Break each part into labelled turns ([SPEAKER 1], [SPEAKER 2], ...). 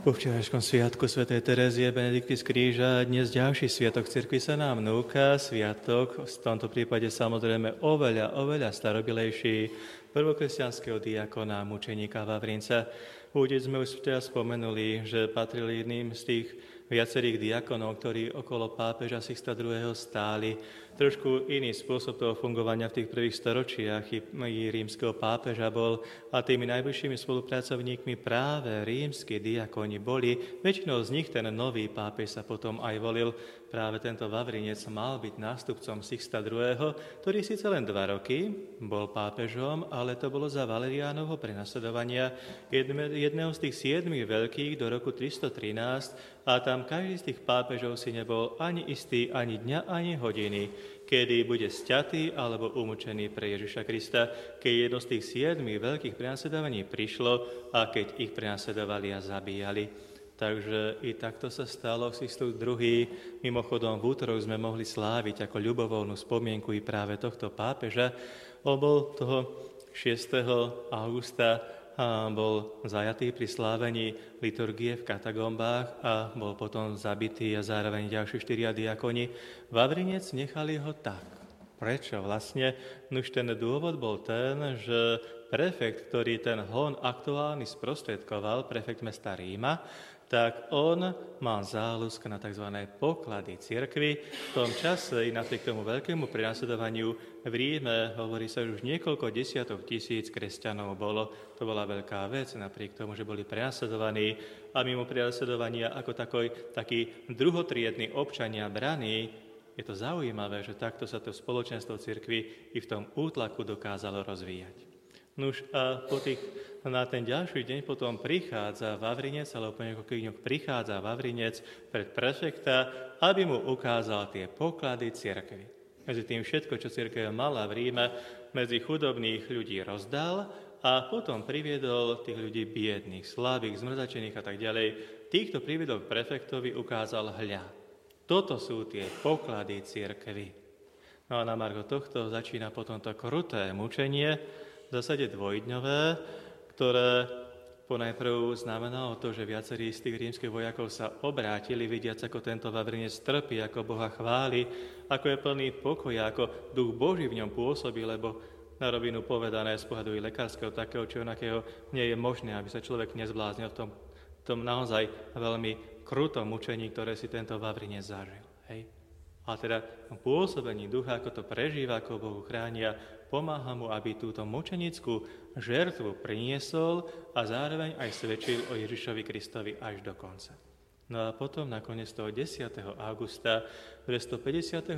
[SPEAKER 1] Po včerajškom sviatku svätej Terézie Benedikty z Kríža dnes ďalší sviatok cirkvi sa nám núka, sviatok v tomto prípade samozrejme oveľa starobilejší prvokresťanského diakona mučeníka Vavrinca. Údeť sme už včera spomenuli, že patril jedným z tých viacerých diakonov, ktorí okolo pápeža Sixta II. Stáli. Trošku iný spôsob toho fungovania v tých prvých storočiach i rímskeho pápeža bol a tými najbližšími spolupracovníkmi práve rímski diakoni boli. Väčšinou z nich ten nový pápež sa potom aj volil. Práve tento Vavrinec mal byť nástupcom Sixta II., ktorý síce len 2 roky bol pápežom, ale to bolo za Valeriánovho prenasledovania jedného z tých 7 veľkých do roku 313 a tam každý z tých pápežov si nebol ani istý, ani dňa, ani hodiny, kedy bude sťatý alebo umúčený pre Ježiša Krista, keď jedno z tých 7 veľkých prenasledovaní prišlo a keď ich prenasledovali a zabíjali. Takže i takto sa stalo Sixtus II. Mimochodom v útorok sme mohli sláviť ako ľubovoľnú spomienku i práve tohto pápeža. On bol toho 6. augusta bol zajatý pri slávení liturgie v katagombách a bol potom zabitý a zároveň ďalší 4 diakoni. Vavrinec nechali ho tak. Prečo vlastne? Nuž ten dôvod bol ten, že prefekt, ktorý ten hon aktuálny sprostredkoval, prefekt mesta Ríma, tak on mal záľusk na tzv. Poklady cirkvi. V tom čase i napriek tomu veľkému prenasledovaniu v Ríme, hovorí sa, že už niekoľko desiatok tisíc kresťanov bolo. To bola veľká vec, napriek tomu, že boli prenasledovaní a mimo prenasledovania ako takí druhotriedni občania braní. Je to zaujímavé, že takto sa to spoločenstvo cirkvi i v tom útlaku dokázalo rozvíjať. Nuž a na ten ďalší deň potom prichádza Vavrinec, alebo po niekoľkých dňoch prichádza Vavrinec pred prefekta, aby mu ukázal tie poklady cirkvi. Medzi tým všetko, čo cirkev mala v Ríme, medzi chudobných ľudí rozdal a potom priviedol tých ľudí biedných, slabých, zmrzačených a tak ďalej. Týchto priviedol k prefektovi, ukázal hľa. Toto sú tie poklady cirkvi. No a na margo tohto začína potom to kruté mučenie, v zásade dvojdňové, ktoré ponajprv znamenalo to, že viacerí z tých rímskych vojakov sa obrátili, vidiac, ako tento Vavrinec trpí, ako Boha chváli, ako je plný pokoja, ako duch Boží v ňom pôsobí, lebo na rovinu povedané z pohľadu lekárskeho takého či onakého nie je možné, aby sa človek nezbláznil v tom naozaj veľmi krutom mučení, ktoré si tento Vavrinec zažil. Hej? A teda pôsobení ducha, ako to prežíva, ako Bohu chránia, pomáha mu, aby túto mučenickú žertvu priniesol a zároveň aj svedčil o Ježišovi Kristovi až do konca. No a potom nakoniec toho 10. augusta 258.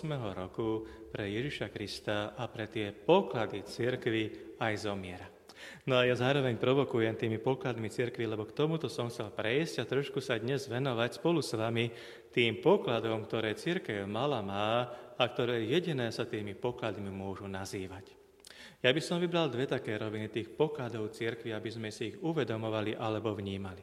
[SPEAKER 1] roku pre Ježiša Krista a pre tie poklady cirkvi aj zomiera. No a ja zároveň provokujem tými pokladmi cirkvi, lebo k tomuto som chcel prejsť a trošku sa dnes venovať spolu s vami tým pokladom, ktoré cirkev má a ktoré jediné sa tými pokladmi môžu nazývať. Ja by som vybral 2 také roviny tých pokladov cirkvi, aby sme si ich uvedomovali alebo vnímali.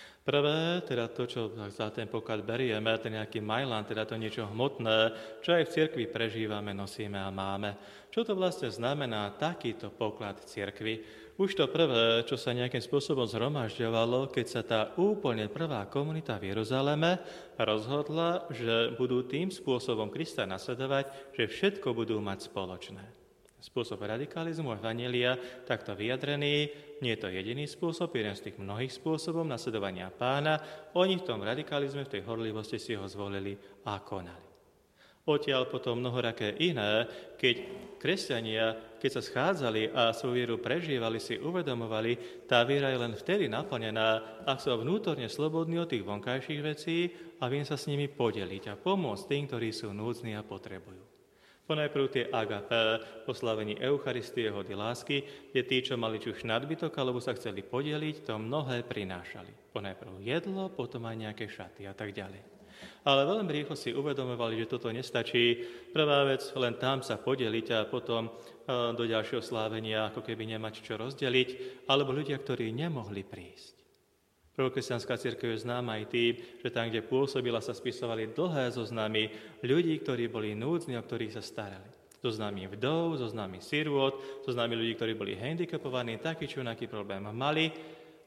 [SPEAKER 1] Prvé, teda to, čo za ten poklad berieme, ten nejaký majlán, teda to niečo hmotné, čo aj v cirkvi prežívame, nosíme a máme. Čo to vlastne znamená takýto poklad cirkvi? Už to prvé, čo sa nejakým spôsobom zhromažďovalo, keď sa tá úplne prvá komunita v Jeruzaleme rozhodla, že budú tým spôsobom Krista nasledovať, že všetko budú mať spoločné. Spôsob radikalizmu evanjelia, takto vyjadrený, nie je to jediný spôsob, jeden z tých mnohých spôsobov nasledovania Pána. Oni v tom radikalizme, v tej horlivosti si ho zvolili a konali. Odtiaľ potom mnohoraké iné, keď kresťania, keď sa schádzali a svoju vieru prežívali, si uvedomovali, tá viera je len vtedy naplnená, ak sú vnútorne slobodní od tých vonkajších vecí a viem sa s nimi podeliť a pomôcť tým, ktorí sú núdzni a potrebujú. Ponajprv tie agapé, oslavení Eucharistie, hody lásky, kde tí, čo mali či už nadbytok, alebo sa chceli podeliť, to mnohé prinášali. Ponajprv jedlo, potom aj nejaké šaty a tak ďalej. Ale veľmi rýchlo si uvedomovali, že toto nestačí. Prvá vec, len tam sa podeliť a potom do ďalšieho slávenia, ako keby nemať čo rozdeliť, alebo ľudia, ktorí nemohli prísť. Prvokresťanská cirkev je známa aj tým, že tam, kde pôsobila, sa spisovali dlhé zoznamy ľudí, ktorí boli núdzni, o ktorých sa starali. Zoznamy vdov, zoznamy sirôt, zoznamy ľudí, ktorí boli handicapovaní, taký či onaký problém mali.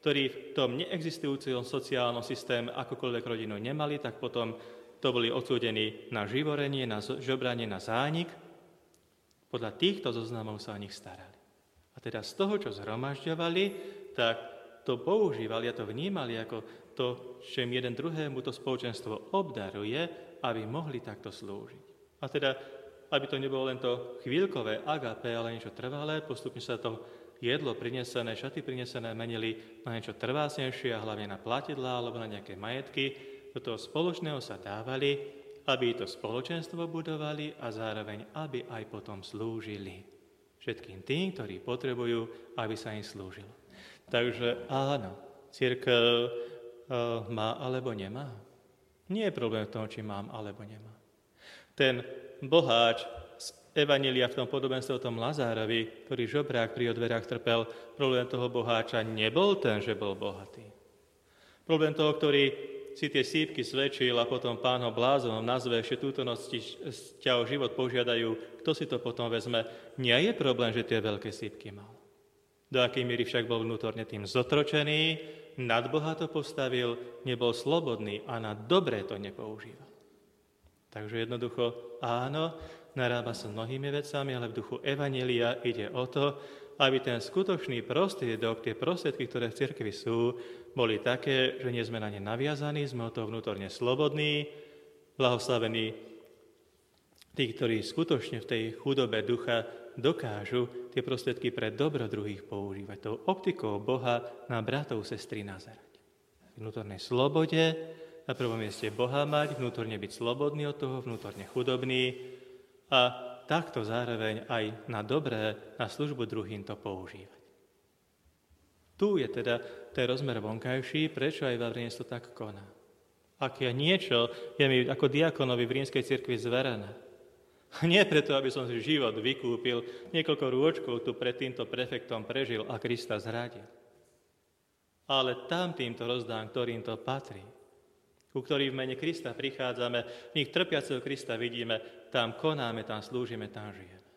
[SPEAKER 1] ktorí v tom neexistujúcom sociálnom systéme akokoľvek rodinu nemali, tak potom to boli odsúdení na živorenie, na žobranie, na zánik. Podľa týchto zoznamov sa o nich starali. A teda z toho, čo zhromažďovali, tak to používali a to vnímali ako to, čím jeden druhému to spoločenstvo obdaruje, aby mohli takto slúžiť. A teda, aby to nebolo len to chvíľkové agape, ale niečo trvalé, postupne sa to jedlo prinesené, šaty prinesené menili na niečo trvácnejšie a hlavne na platidlá alebo na nejaké majetky. Do toho spoločného sa dávali, aby to spoločenstvo budovali a zároveň, aby aj potom slúžili všetkým tým, ktorí potrebujú, aby sa im slúžilo. Takže áno, cirkev má alebo nemá. Nie je problém v tom, či mám alebo nemá. Ten boháč z Evanjelia v tom podobenstve o tom Lazárovi, ktorý žobrák pri dverách trpel, problém toho boháča nebol ten, že bol bohatý. Problém toho, ktorý si tie sípky zväčšil a potom Pán ho blázonom nazve, ešte túto noc ťa o život požiadajú, kto si to potom vezme. Nie je problém, že tie veľké sípky mal. Do akej miery však bol vnútorne tým zotročený, nad Boha to postavil, nebol slobodný a na dobré to nepoužíval. Takže jednoducho áno, narába sa mnohými vecami, ale v duchu Evanjelia ide o to, aby ten skutočný prostriedok, tie prostriedky, ktoré v cirkvi sú, boli také, že nie sme na ne naviazaní, sme o toho vnútorne slobodní, blahoslavení tí, ktorí skutočne v tej chudobe ducha dokážu tie prostriedky pre dobro druhých používať. Tou optikou Boha na bratov, sestry nazerať. V vnútornej slobode, na prvom mieste Boha mať, vnútorne byť slobodný od toho, vnútorne chudobný a takto zároveň aj na dobré, na službu druhým to používať. Tu je teda ten rozmer vonkajší, prečo aj Vavrinec to tak koná. Ak ja niečo je mi ako diakonovi v rímskej cirkvi zverené, nie preto, aby som si život vykúpil, niekoľko rôčkov tu pred týmto prefektom prežil a Krista zradil. Ale tam týmto rozdám, ktorým to patrí, ku ktorým v mene Krista prichádzame, v nich trpiaceho Krista vidíme, tam konáme, tam slúžime, tam žijeme.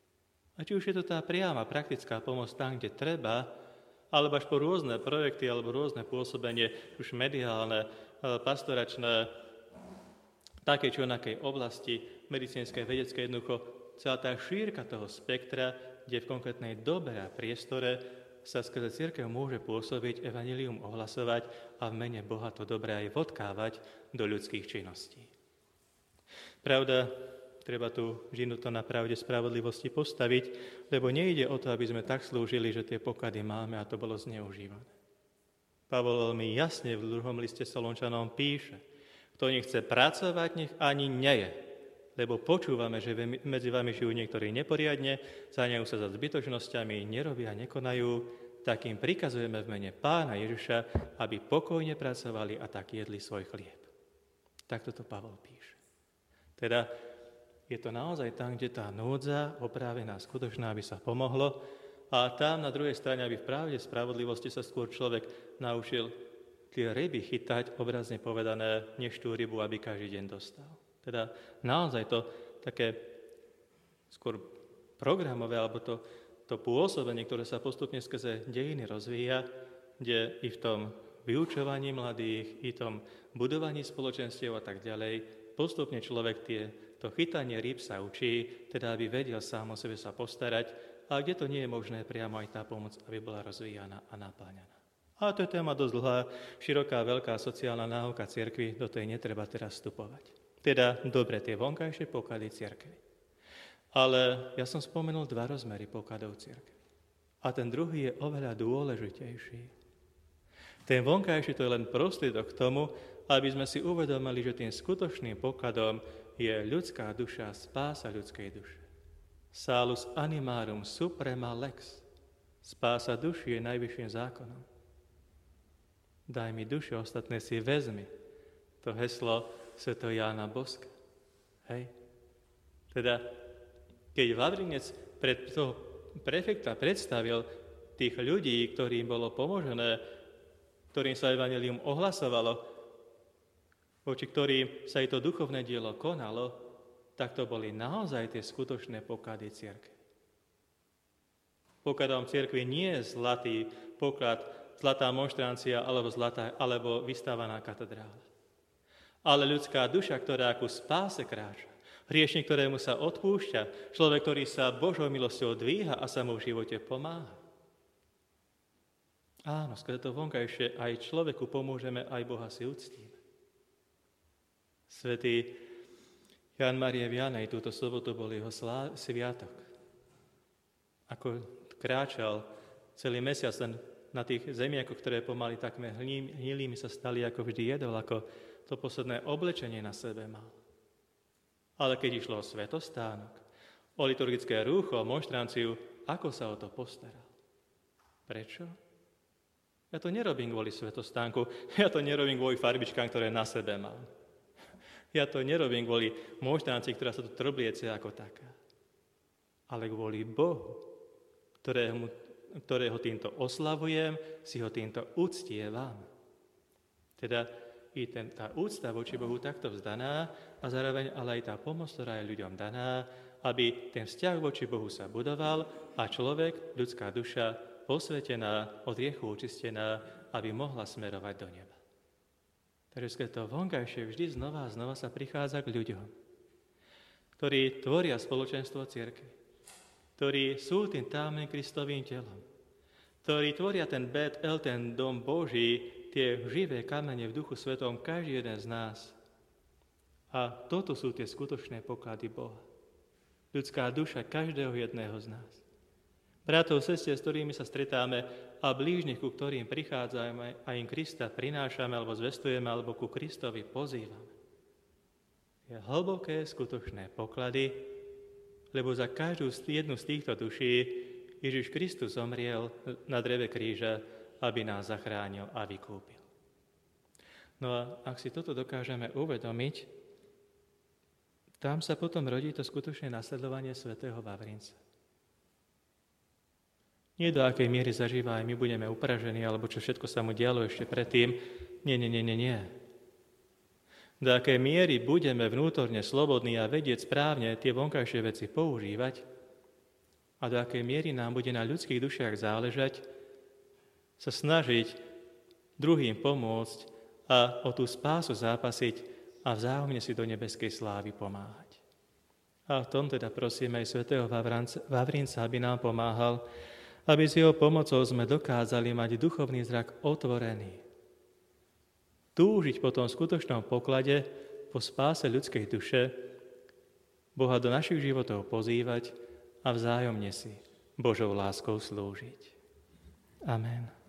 [SPEAKER 1] A či už je to tá priama praktická pomoc tam, kde treba, alebo až po rôzne projekty, alebo rôzne pôsobenie, už mediálne, pastoračné, také či onakej oblasti, medicínskej, vedeckej, jednoducho, celá tá šírka toho spektra, kde v konkrétnej dobe a priestore sa skrze cirkev môže pôsobiť, evanjelium ohlasovať a v mene Boha to dobré aj vodkávať do ľudských činností. Pravda, treba tu žinuto na pravde spravodlivosti postaviť, lebo nejde o to, aby sme tak slúžili, že tie poklady máme a to bolo zneužívané. Pavol veľmi jasne v 2. liste Solončanom píše, kto nechce pracovať, nech ani neje, lebo počúvame, že medzi vami žijú niektorí neporiadne, záňajú sa za zbytočnosťami, nerobia, nekonajú, tak im prikazujeme v mene Pána Ježiša, aby pokojne pracovali a tak jedli svoj chlieb. Takto to Pavol píše. Teda je to naozaj tam, kde tá núdza oprávená, skutočná, aby sa pomohlo, a tam na druhej strane, aby v pravde spravodlivosti sa skôr človek naučil tie ryby chytať, obrazne povedané, než tú rybu, aby každý deň dostal. Teda naozaj to také skôr programové, alebo to pôsobenie, ktoré sa postupne skrze dejiny rozvíja, kde i v tom vyučovaní mladých, i v tom budovaní spoločenstiev a tak ďalej, postupne človek to chytanie rýb sa učí, teda aby vedel sám o sebe sa postarať, a kde to nie je možné, priamo aj tá pomoc, aby bola rozvíjana a napáňaná. A to je téma dosť dlhá, široká, veľká sociálna náuka cirkvi, do tej netreba teraz vstupovať. Teda dobre tie vonkajšie poklady cirkvi. Ale ja som spomenul 2 rozmery pokladov cirkvi. A ten druhý je oveľa dôležitejší. Ten vonkajší to je len prostriedok k tomu, aby sme si uvedomili, že tým skutočným pokladom je ľudská duša, spása ľudskej duše. Salus animarum suprema lex. Spása duši je najvyšším zákonom. Daj mi dušu, ostatné si vezmi. To heslo svätého Jána Boska. Hej. Teda, keď Vavrinec pred toho prefekta predstavil tých ľudí, ktorým bolo pomožené, ktorým sa evanjelium ohlasovalo, voči ktorým sa i to duchovné dielo konalo, tak to boli naozaj tie skutočné poklady cirkvi. Pokladom cirkvi nie je zlatý poklad zlatá monštrancia alebo vystávaná katedrála. Ale ľudská duša, ktorá ku spáse kráča, hriešnik, ktorému sa odpúšťa, človek, ktorý sa Božou milosťou dvíha a sa mu v živote pomáha. Áno, skrze to vonkajšie aj človeku pomôžeme, aj Boha si uctíme. Svätý Ján Mária Vianney, túto sobotu bol jeho sviatok. Ako kráčal celý mesiac na tých zemiakoch, ktoré pomaly takmer hnilými sa stali, ako vždy jedol, ako to posledné oblečenie na sebe mal. Ale keď išlo o svätostánok, o liturgické rúcho, o monštranciu, ako sa o to postaral? Prečo? Ja to nerobím kvôli svätostánku, ja to nerobím kvôli farbičkám, ktoré na sebe mám. Ja to nerobím kvôli monštrancii, ktorá sa tu trbliece ako taká. Ale kvôli Bohu, ktorého týmto oslavujem, si ho týmto uctievam. Teda i tá úcta voči Bohu takto vzdaná a zároveň ale aj tá pomoc, ktorá je ľuďom daná, aby ten vzťah voči Bohu sa budoval a človek, ľudská duša, posvetená, od hriechu očistená, aby mohla smerovať do neba. Takže keď to vonkajšie vždy znova a znova sa prichádza k ľuďom, ktorí tvoria spoločenstvo cirkvi, ktorí sú tým tajomným Kristovým telom, ktorí tvoria ten Bet-El, ten dom Boží, tie živé kamene v Duchu Svetom, každý jeden z nás. A toto sú tie skutočné poklady Boha. Ľudská duša každého jedného z nás. Bratov, sestier, s ktorými sa stretáme a blížnych, ku ktorým prichádzame a im Krista prinášame alebo zvestujeme, alebo ku Kristovi pozývame. Je hlboké, skutočné poklady, lebo za každú jednu z týchto duší Ježiš Kristus zomriel na dreve kríža, aby nás zachránil a vykúpil. No a ak si toto dokážeme uvedomiť, tam sa potom rodí to skutočné nasledovanie svätého Vavrinca. Nie do akej miery zažíva aj my budeme upražení, alebo čo všetko sa mu dialo ešte predtým. Nie. Do akej miery budeme vnútorne slobodní a vedieť správne tie vonkajšie veci používať a do akej miery nám bude na ľudských dušiach záležať, sa snažiť druhým pomôcť a o tú spásu zápasiť a vzájomne si do nebeskej slávy pomáhať. A v tom teda prosíme aj svätého Vavrinca, aby nám pomáhal, aby s jeho pomocou sme dokázali mať duchovný zrak otvorený. Túžiť po tom skutočnom poklade, po spáse ľudskej duše, Boha do našich životov pozývať a vzájomne si Božou láskou slúžiť. Amen.